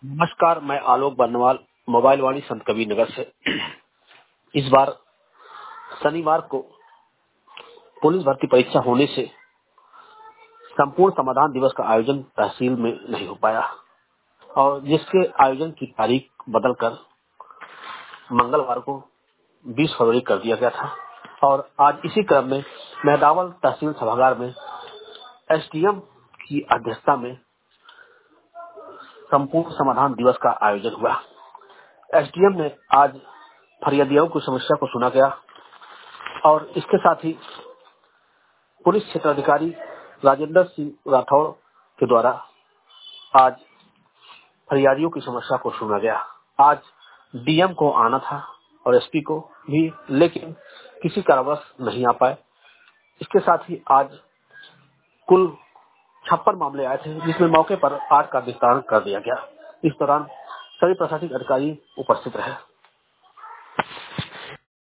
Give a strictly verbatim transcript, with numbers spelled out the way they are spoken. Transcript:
नमस्कार, मैं आलोक बर्नवाल मोबाइल वाणी संत कबीर नगर से। इस बार शनिवार को पुलिस भर्ती परीक्षा होने से संपूर्ण समाधान दिवस का आयोजन तहसील में नहीं हो पाया और जिसके आयोजन की तारीख बदलकर मंगलवार को बीस फरवरी कर दिया गया था। और आज इसी क्रम में मेहदावल तहसील सभागार में एसडीएम की अध्यक्षता में संपूर्ण समाधान दिवस का आयोजन हुआ। एसडीएम ने आज फरियादियों की समस्या को सुना गया और इसके साथ ही पुलिस क्षेत्राधिकारी राजेंद्र सिंह राठौड़ के द्वारा आज फरियादियों की समस्या को सुना गया। आज डीएम को आना था और एसपी को भी, लेकिन किसी कारणवश नहीं आ पाए। इसके साथ ही आज कुल छप्पन मामले आए थे, जिसमें मौके पर आठ का निस्तारण कर दिया गया। इस दौरान सभी प्रशासनिक अधिकारी उपस्थित रहे।